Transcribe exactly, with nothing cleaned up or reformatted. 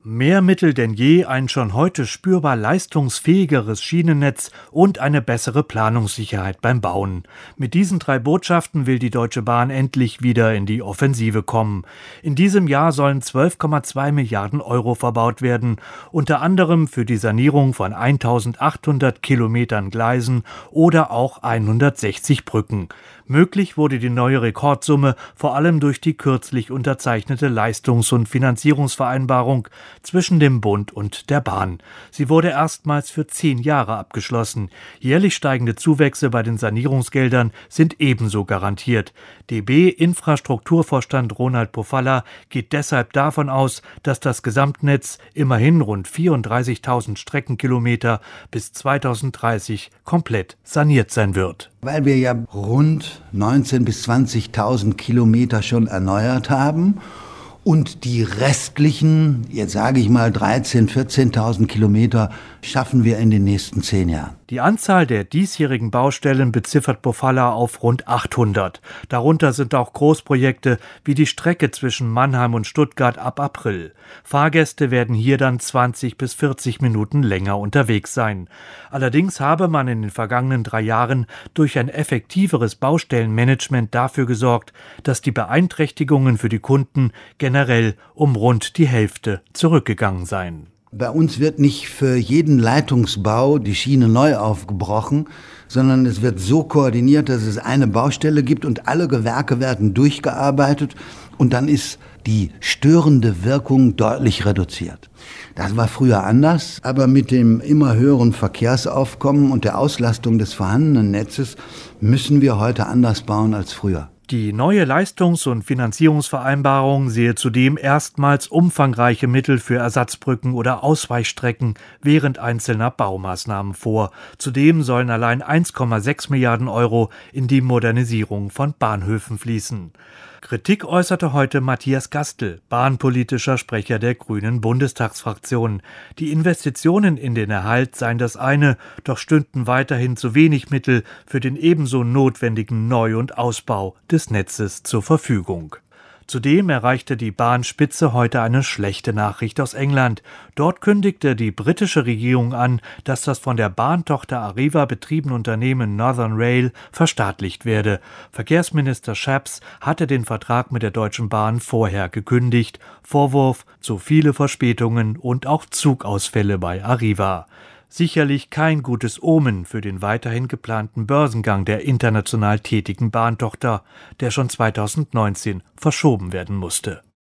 Mehr Mittel denn je, ein schon heute spürbar leistungsfähigeres Schienennetz und eine bessere Planungssicherheit beim Bauen. Mit diesen drei Botschaften will die Deutsche Bahn endlich wieder in die Offensive kommen. In diesem Jahr sollen zwölf Komma zwei Milliarden Euro verbaut werden, unter anderem für die Sanierung von eintausendachthundert Kilometern Gleisen oder auch hundertsechzig Brücken. Möglich wurde die neue Rekordsumme vor allem durch die kürzlich unterzeichnete Leistungs- und Finanzierungsvereinbarung zwischen dem Bund und der Bahn. Sie wurde erstmals für zehn Jahre abgeschlossen. Jährlich steigende Zuwächse bei den Sanierungsgeldern sind ebenso garantiert. D B-Infrastrukturvorstand Ronald Pofalla geht deshalb davon aus, dass das Gesamtnetz immerhin rund vierunddreißigtausend Streckenkilometer bis zweitausenddreißig komplett saniert sein wird. Weil wir ja rund neunzehntausend bis zwanzigtausend Kilometer schon erneuert haben und die restlichen, jetzt sage ich mal dreizehn-, vierzehntausend Kilometer schaffen wir in den nächsten zehn Jahren. Die Anzahl der diesjährigen Baustellen beziffert Pofalla auf rund achthundert. Darunter sind auch Großprojekte wie die Strecke zwischen Mannheim und Stuttgart ab April. Fahrgäste werden hier dann zwanzig bis vierzig Minuten länger unterwegs sein. Allerdings habe man in den vergangenen drei Jahren durch ein effektiveres Baustellenmanagement dafür gesorgt, dass die Beeinträchtigungen für die Kunden generell um rund die Hälfte zurückgegangen seien. Bei uns wird nicht für jeden Leitungsbau die Schiene neu aufgebrochen, sondern es wird so koordiniert, dass es eine Baustelle gibt und alle Gewerke werden durchgearbeitet und dann ist die störende Wirkung deutlich reduziert. Das war früher anders, aber mit dem immer höheren Verkehrsaufkommen und der Auslastung des vorhandenen Netzes müssen wir heute anders bauen als früher. Die neue Leistungs- und Finanzierungsvereinbarung sehe zudem erstmals umfangreiche Mittel für Ersatzbrücken oder Ausweichstrecken während einzelner Baumaßnahmen vor. Zudem sollen allein eins Komma sechs Milliarden Euro in die Modernisierung von Bahnhöfen fließen. Kritik äußerte heute Matthias Gastl, bahnpolitischer Sprecher der Grünen Bundestagsfraktion. Die Investitionen in den Erhalt seien das eine, doch stünden weiterhin zu wenig Mittel für den ebenso notwendigen Neu- und Ausbau des Netzes zur Verfügung. Zudem erreichte die Bahnspitze heute eine schlechte Nachricht aus England. Dort kündigte die britische Regierung an, dass das von der Bahntochter Arriva betriebene Unternehmen Northern Rail verstaatlicht werde. Verkehrsminister Shapps hatte den Vertrag mit der Deutschen Bahn vorher gekündigt. Vorwurf: zu viele Verspätungen und auch Zugausfälle bei Arriva. Sicherlich kein gutes Omen für den weiterhin geplanten Börsengang der international tätigen Bahntochter, der schon zweitausendneunzehn verschoben werden musste.